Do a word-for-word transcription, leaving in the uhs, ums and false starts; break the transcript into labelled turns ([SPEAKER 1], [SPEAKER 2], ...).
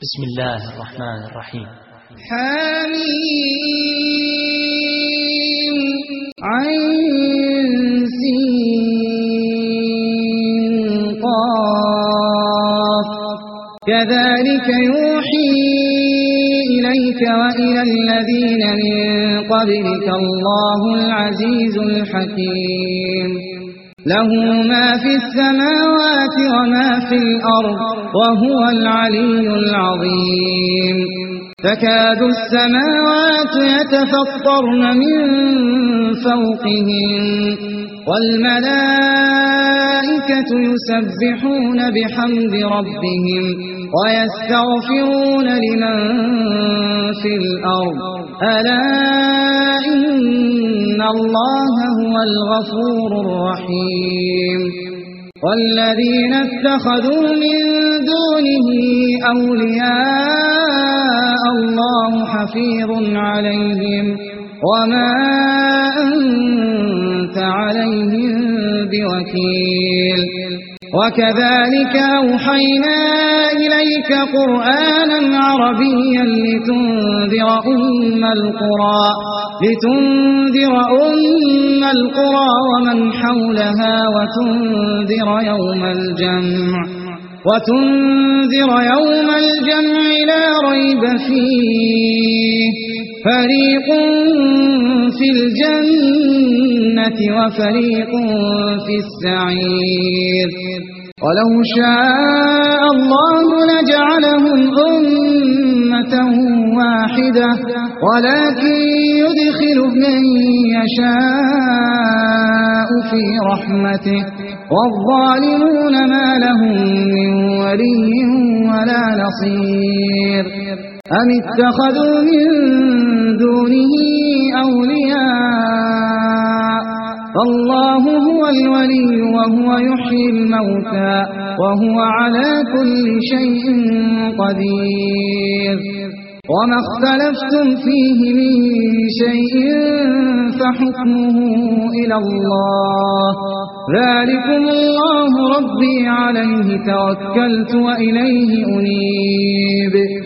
[SPEAKER 1] بسم الله الرحمن الرحيم.
[SPEAKER 2] حميم عين سين قاف كذلك يوحي إليك وإلى الذين من قبلك الله العزيز الحكيم له ما في السماوات وما في الأرض وهو العلي العظيم تكاد السماوات يتفطرن من فوقهن والملائكة يسبحون بحمد ربهم ويستغفرون لمن في الأرض ألا إن الله هو الغفور الرحيم والذين اتخذوا من دونه أولياء الله حفيظ عليهم وما أنت عليهم بوكيل وكذلك أوحينا إليك قرآنا عربيا لتنذر أم القرى لتنذر أم القرى ومن حولها وتنذر يوم الجمع وتنذر يوم الجمع لا ريب فيه فريق في الجنة وفريق في السعير ولو شاء الله لجعلهم أمة واحدة ولكن يدخل من يشاء في رحمته والظالمون ما لهم من ولي ولا نصير أم اتخذوا من دونه أولياء فالله هو الولي وهو يحيي الموتى وهو على كل شيء قدير وما اختلفتم فيه من شيء فحكمه إلى الله ذلكم الله ربي عليه توكلت وإليه أنيب